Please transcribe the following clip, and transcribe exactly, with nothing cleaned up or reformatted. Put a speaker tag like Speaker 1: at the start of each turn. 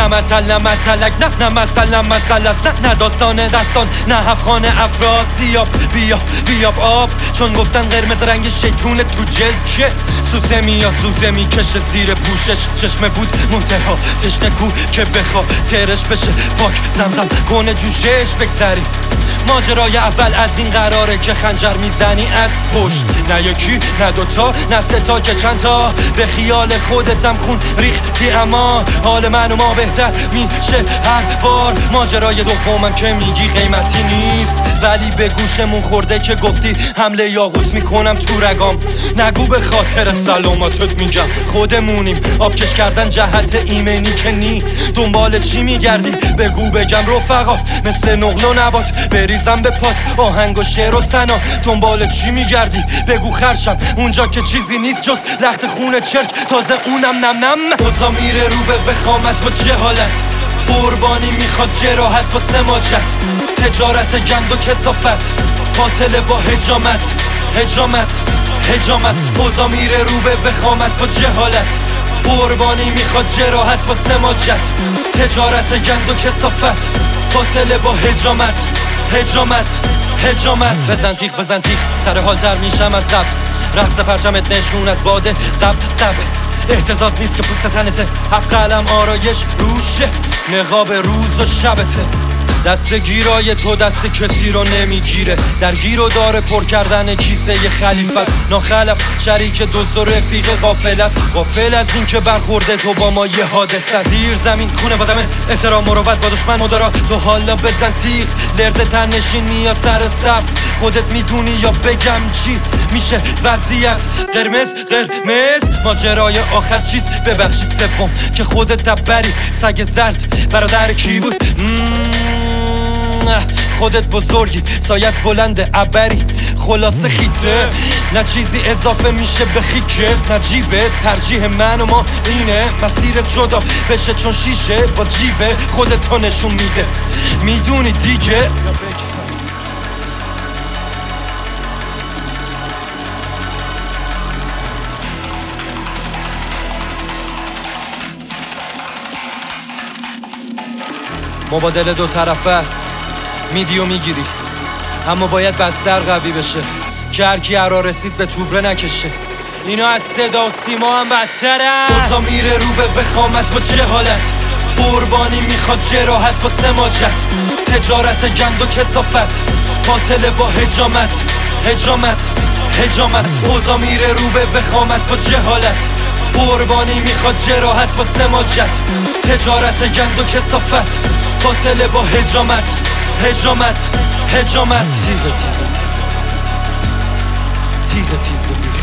Speaker 1: نه متل نه متلک نه نه مثل نه مثل است، نه نه داستان دستان نه هفخانه افراسیاب. بیا بیاب آب چون گفتن قرمز رنگ شیطون تو جلد که سوسه میاد زوزه میکشه زیر پوشش. چشمه بود منتها تشنه کو که بخوا ترش بشه پاک زمزم کنه جوشش بگذری. ماجرای اول از این قراره که خنجر میزنی از پشت، نه یکی نه دوتا نه سه تا که چند تا. به خیال خودتم خون ریختی اما حال من و ما بهتر میشه هر بار. ماجرای دومم که میگی قیمتی نیست ولی به گوشمون خورده که گفتی حمله یاقوت میکنم تو رگام. نگو به خاطر سلامتت میگم خودمونیم، آبکش کردن جهت ایمنی که نی. دنبال چی میگردی بگو بگم رفقا، مثل نقل و نبات بریزم به پات آهنگ و شعر و سنا. دنبال چی میگردی بگو خرشم اونجا که چیزی نیست جز لخت خون چرک، تازه اونم نم نم. اوضاع میره رو به وخامت با جهالت، قربانی میخواد جراحت با سماجت. تجارت گند و کثافت قاتل با هجامت هجامت هجامت. اوضاع میره رو به وخامت با جهالت، قربانی میخواد جراحت با سماجت. تجارت گند و کثافت قاتل با هجامت هجامت هجامت. بزن تیغ بزن تیغ سر حال تر میشم از قبل. رقص پرچمت نشون از باده قبل قبل. احتزاز نیست که پوست تنته، هفت قلم آرایش روشه، نقاب روز و شبته. دست گیرای تو دست کسی رو نمیگیره، در گیر و داره پر کردن کیسه ی خلیفه است. ناخلف شریک دوست و رفیق غافل است، غافل از این که برخورده تو با ما یه حادثه است. زیر زمین خونه بادمه احترام مروت با دشمن مدارا. تو حالا بزن تیغ لرد تن نشین میاد سر صف. خودت میدونی یا بگم چی میشه وضعیت؟ قرمز قرمز ماجرای آخر چیز ببخشید سوم که خودت دبری سگ زرد برادر کی بود؟ خودت بزرگی سایت بلند عبری خلاصه خیته، نه چیزی اضافه میشه به خیکت نه جیبه. ترجیح من و ما اینه مسیر جدا بشه چون شیشه با جیوه خودتو نشون میده. میدونی دیگه مبادله دو طرفه است، میدی و میگیری اما باید بستر قوی بشه که هرکی هرا رسید به توبره نکشه. اینا از صدا و سیما هم بدترن. اوضاع میره رو به وخامت با جهالت، قربانی میخواد جراحت با سماجت. تجارت گند و کثافت قاتل با هجامت هجامت هجامت. اوضاع میره رو به وخامت با جهالت، قربانی میخواد جراحت با سماجت. تجارت گند و کثافت قاتل با هجامت هجامت هجامت. تیغ تیغ تیغ تیغ تیغ تیغ تیغ تیغ